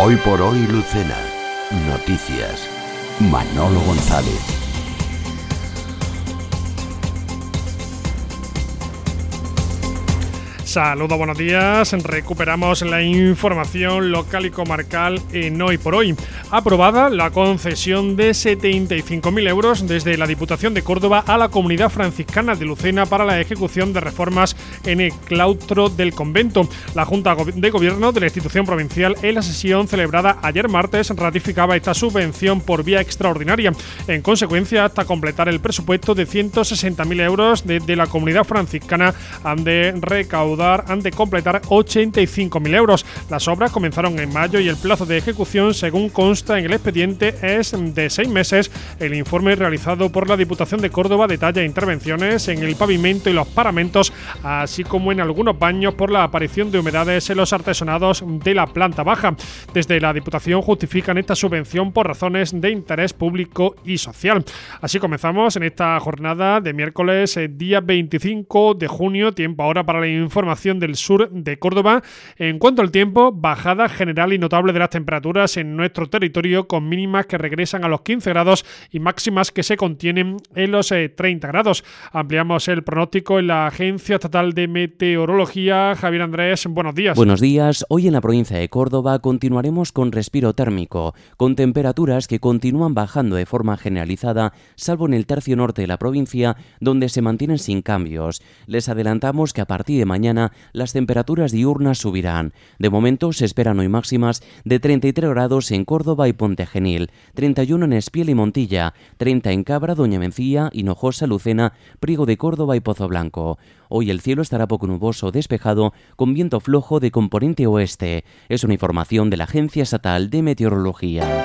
Hoy por hoy, Lucena. Noticias. Manolo González. Saludos, buenos días. Recuperamos la información local y comarcal en Hoy por Hoy. Aprobada la concesión de 75.000 euros desde la Diputación de Córdoba a la Comunidad Franciscana de Lucena para la ejecución de reformas en el claustro del convento. La Junta de Gobierno de la institución provincial, en la sesión celebrada ayer martes, ratificaba esta subvención por vía extraordinaria. En consecuencia, hasta completar el presupuesto de 160.000 euros desde la Comunidad Franciscana, han de completar 85.000 euros. Las obras comenzaron en mayo y el plazo de ejecución, según consta en el expediente, es de 6 meses. El informe realizado por la Diputación de Córdoba detalla intervenciones en el pavimento y los paramentos, así como en algunos baños por la aparición de humedades en los artesonados de la planta baja. Desde la Diputación justifican esta subvención por razones de interés público y social. Así comenzamos en esta jornada de miércoles, día 25 de junio, tiempo ahora para la información del sur de Córdoba. En cuanto al tiempo, bajada general y notable de las temperaturas en nuestro territorio, con mínimas que regresan a los 15 grados y máximas que se contienen en los 30 grados. Ampliamos el pronóstico en la Agencia Estatal de Meteorología. Javier Andrés, buenos días. Buenos días. Hoy en la provincia de Córdoba continuaremos con respiro térmico, con temperaturas que continúan bajando de forma generalizada, salvo en el tercio norte de la provincia, donde se mantienen sin cambios. Les adelantamos que a partir de mañana las temperaturas diurnas subirán. De momento se esperan hoy máximas de 33 grados en Córdoba y Pontegenil, 31 en Espiel y Montilla, 30 en Cabra, Doña Mencía, Hinojosa, Lucena, Priego de Córdoba y Pozo Blanco. Hoy el cielo estará poco nuboso o despejado, con viento flojo de componente oeste. Es una información de la Agencia Estatal de Meteorología.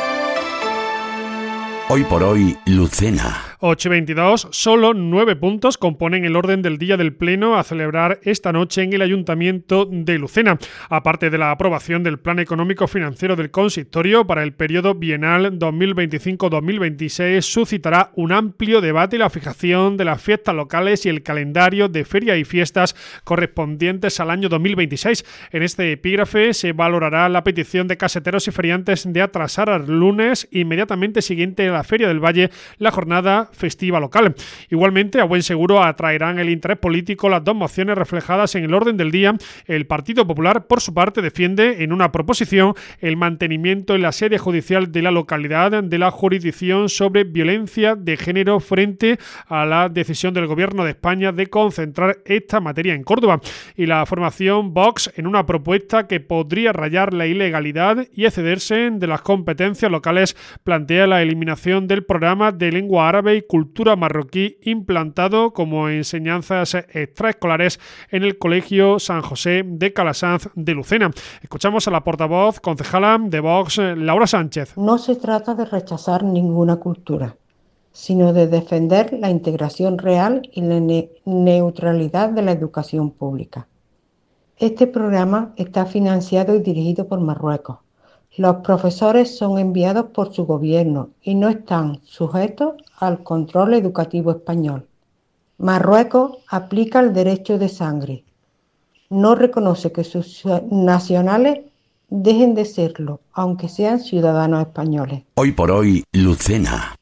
Hoy por hoy, Lucena. 8:22, solo 9 puntos componen el orden del día del Pleno a celebrar esta noche en el Ayuntamiento de Lucena. Aparte de la aprobación del Plan Económico Financiero del Consistorio para el periodo bienal 2025-2026, suscitará un amplio debate la fijación de las fiestas locales y el calendario de ferias y fiestas correspondientes al año 2026. En este epígrafe se valorará la petición de caseteros y feriantes de atrasar al lunes inmediatamente siguiente a la Feria del Valle la jornada festiva local. Igualmente, a buen seguro atraerán el interés político las dos mociones reflejadas en el orden del día. El Partido Popular, por su parte, defiende en una proposición el mantenimiento en la sede judicial de la localidad de la jurisdicción sobre violencia de género frente a la decisión del Gobierno de España de concentrar esta materia en Córdoba. Y la formación Vox, en una propuesta que podría rayar la ilegalidad y excederse de las competencias locales, plantea la eliminación del programa de lengua árabe y cultura marroquí implantado como enseñanzas extraescolares en el Colegio San José de Calasanz de Lucena. Escuchamos a la portavoz concejala de Vox, Laura Sánchez. No se trata de rechazar ninguna cultura, sino de defender la integración real y la neutralidad de la educación pública. Este programa está financiado y dirigido por Marruecos. Los profesores son enviados por su gobierno y no están sujetos al control educativo español. Marruecos aplica el derecho de sangre. No reconoce que sus nacionales dejen de serlo, aunque sean ciudadanos españoles. Hoy por hoy, Lucena.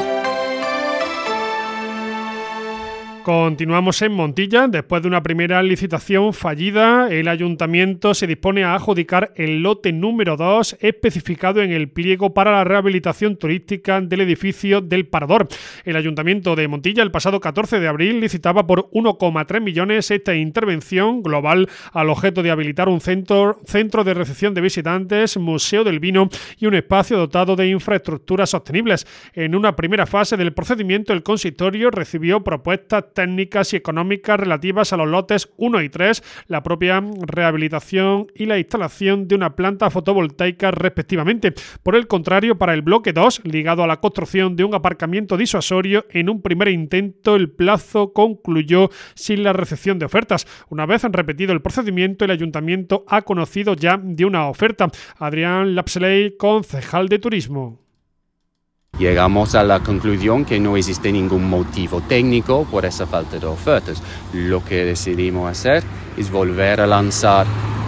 Continuamos en Montilla. Después de una primera licitación fallida, el Ayuntamiento se dispone a adjudicar el lote número 2 especificado en el pliego para la rehabilitación turística del edificio del Parador. El Ayuntamiento de Montilla el pasado 14 de abril licitaba por 1,3 millones esta intervención global al objeto de habilitar un centro de recepción de visitantes, museo del vino y un espacio dotado de infraestructuras sostenibles. En una primera fase del procedimiento, el consistorio recibió propuestas técnicas y económicas relativas a los lotes 1 y 3, la propia rehabilitación y la instalación de una planta fotovoltaica respectivamente. Por el contrario, para el bloque 2, ligado a la construcción de un aparcamiento disuasorio, en un primer intento el plazo concluyó sin la recepción de ofertas. Una vez repetido el procedimiento, el Ayuntamiento ha conocido ya de una oferta. Adrián Lapsley, concejal de Turismo. Llegamos a la conclusión que no existe ningún motivo técnico por esa falta de ofertas. Lo que decidimos hacer es volver a lanzar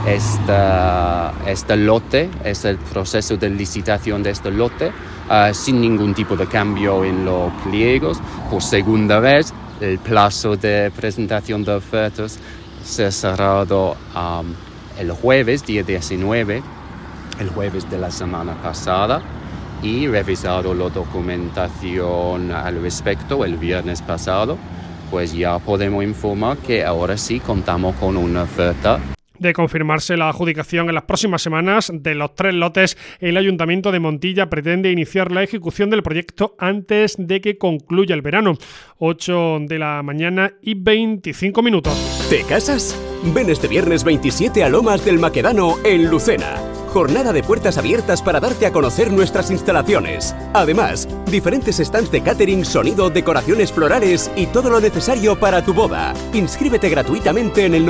este lote, es el proceso de licitación de este lote, sin ningún tipo de cambio en los pliegos. Por segunda vez, el plazo de presentación de ofertas se ha cerrado el jueves, día 19, el jueves de la semana pasada, y revisado la documentación al respecto el viernes pasado, pues ya podemos informar que ahora sí contamos con una oferta. De confirmarse la adjudicación en las próximas semanas de los 3 lotes, el Ayuntamiento de Montilla pretende iniciar la ejecución del proyecto antes de que concluya el verano. 8 de la mañana y 25 minutos. ¿Te casas? Ven este viernes 27 a Lomas del Maquedano en Lucena. Jornada de puertas abiertas para darte a conocer nuestras instalaciones. Además, diferentes stands de catering, sonido, decoraciones florales y todo lo necesario para tu boda. Inscríbete gratuitamente en el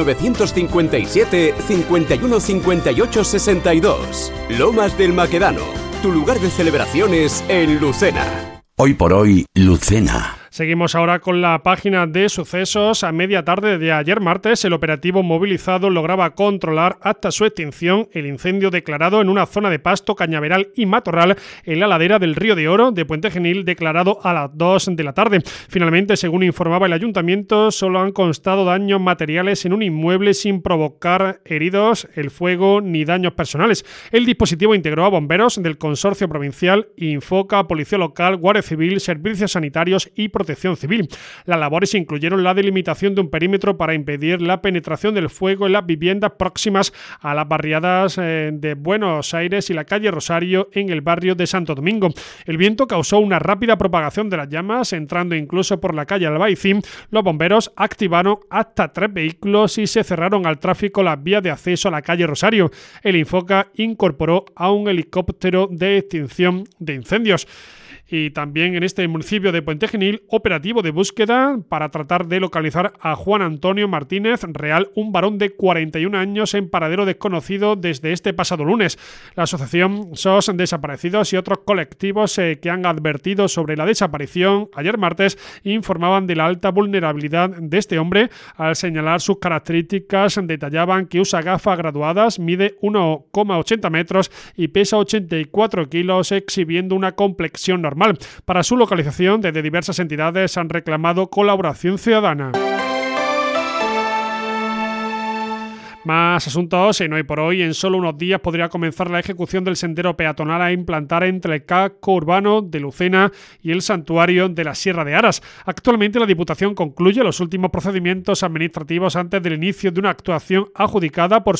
957 51 58 62. Lomas del Maquedano, tu lugar de celebraciones en Lucena. Hoy por hoy, Lucena. Seguimos ahora con la página de sucesos. A media tarde de ayer martes, el operativo movilizado lograba controlar hasta su extinción el incendio declarado en una zona de pasto, cañaveral y matorral en la ladera del Río de Oro de Puente Genil, declarado a las 2 de la tarde. Finalmente, según informaba el ayuntamiento, solo han constado daños materiales en un inmueble sin provocar heridos, el fuego ni daños personales. El dispositivo integró a bomberos del Consorcio Provincial, Infoca, Policía Local, Guardia Civil, Servicios Sanitarios y Protección Civil. Las labores incluyeron la delimitación de un perímetro para impedir la penetración del fuego en las viviendas próximas a las barriadas de Buenos Aires y la calle Rosario en el barrio de Santo Domingo. El viento causó una rápida propagación de las llamas, entrando incluso por la calle Albaicín. Los bomberos activaron hasta 3 vehículos y se cerraron al tráfico las vías de acceso a la calle Rosario. El Infoca incorporó a un helicóptero de extinción de incendios. Y también en este municipio de Puente Genil, operativo de búsqueda para tratar de localizar a Juan Antonio Martínez Real, un varón de 41 años en paradero desconocido desde este pasado lunes. La asociación SOS Desaparecidos y otros colectivos que han advertido sobre la desaparición ayer martes informaban de la alta vulnerabilidad de este hombre. Al señalar sus características, detallaban que usa gafas graduadas, mide 1,80 metros y pesa 84 kilos, exhibiendo una complexión normal. Para su localización, desde diversas entidades han reclamado colaboración ciudadana. Más asuntos en Hoy por Hoy. En solo unos días podría comenzar la ejecución del sendero peatonal a implantar entre el casco urbano de Lucena y el santuario de la Sierra de Aras. Actualmente la Diputación concluye los últimos procedimientos administrativos antes del inicio de una actuación adjudicada por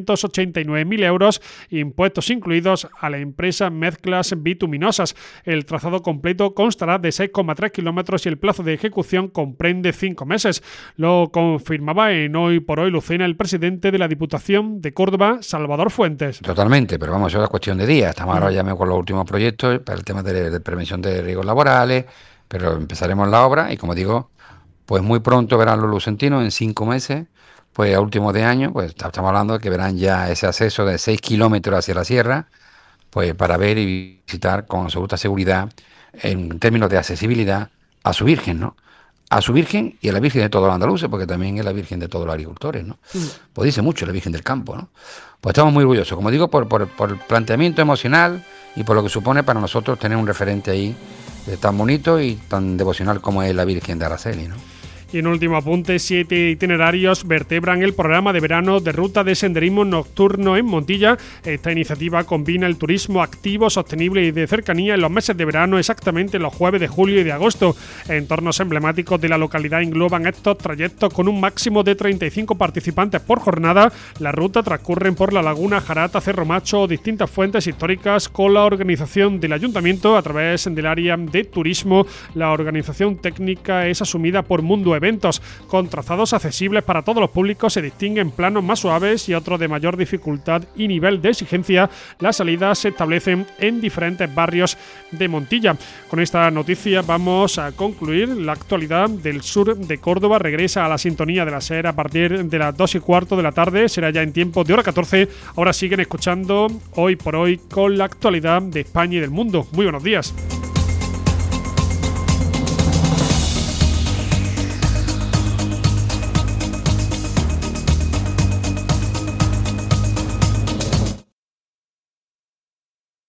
689.000 euros, impuestos incluidos, a la empresa Mezclas Bituminosas. El trazado completo constará de 6,3 kilómetros y el plazo de ejecución comprende 5 meses. Lo confirmaba en Hoy por Hoy Lucena el presidente de la Diputación de Córdoba, Salvador Fuentes. Totalmente, pero vamos, eso es cuestión de días. Estamos ahora ya con los últimos proyectos para el tema de prevención de riesgos laborales, pero empezaremos la obra y, como digo, pues muy pronto verán los lucentinos, en 5 meses, pues a últimos de año, pues estamos hablando de que verán ya ese acceso de 6 kilómetros hacia la sierra, pues para ver y visitar con absoluta seguridad, en términos de accesibilidad, a su Virgen, ¿no? A su Virgen y a la Virgen de todos los andaluces, porque también es la Virgen de todos los agricultores, ¿no? Pues dice mucho la Virgen del campo, ¿no? Pues estamos muy orgullosos, como digo, por el planteamiento emocional y por lo que supone para nosotros tener un referente ahí tan bonito y tan devocional como es la Virgen de Araceli, ¿no? Y en último apunte, 7 itinerarios vertebran el programa de verano de ruta de senderismo nocturno en Montilla. Esta iniciativa combina el turismo activo, sostenible y de cercanía en los meses de verano, exactamente los jueves de julio y de agosto. Entornos emblemáticos de la localidad engloban estos trayectos con un máximo de 35 participantes por jornada. La ruta transcurren por la Laguna, Jarata, Cerro Macho o distintas fuentes históricas con la organización del Ayuntamiento a través del área de turismo. La organización técnica es asumida por Mundo Eventos. Con trazados accesibles para todos los públicos, se distinguen planos más suaves y otros de mayor dificultad y nivel de exigencia. Las salidas se establecen en diferentes barrios de Montilla. Con esta noticia vamos a concluir. La actualidad del sur de Córdoba regresa a la sintonía de la SER a partir de las 2:15 de la tarde. Será ya en tiempo de hora 14. Ahora siguen escuchando Hoy por Hoy con la actualidad de España y del mundo. Muy buenos días.